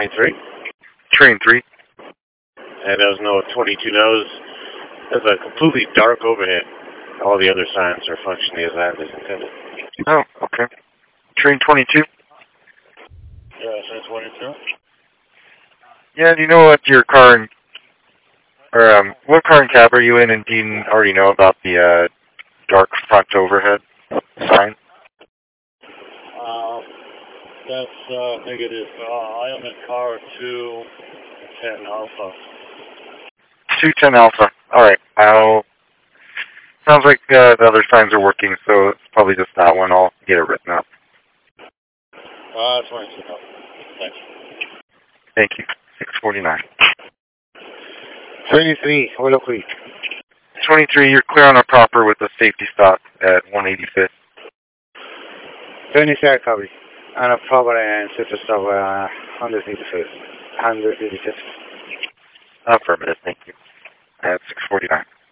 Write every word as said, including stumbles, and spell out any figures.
Train three. Train three. And there's no twenty-two nose. There's a completely dark overhead. All the other signs are functioning as that is intended. Oh, okay. Train twenty-two? Yeah, train twenty-two. Yeah, do you know what your car and, or um, what car and cab are you in, and do you already know about the uh, dark front overhead sign? Uh, that's uh, negative. Uh, I am in car two ten Alpha. two ten Alpha. All right. I'll. Sounds like uh, the other signs are working, so it's probably just that one. I'll get it written up. Uh, twenty-two. Thanks. Thank you. six forty-nine. twenty-three. What up, please? twenty-three, you're clear on a proper with a safety stop at one eighty-fifth. twenty-third, copy. On a proper and sister stop uh, one eighty-fifth. one eighty-fifth. Affirmative, thank you. At six forty-nine.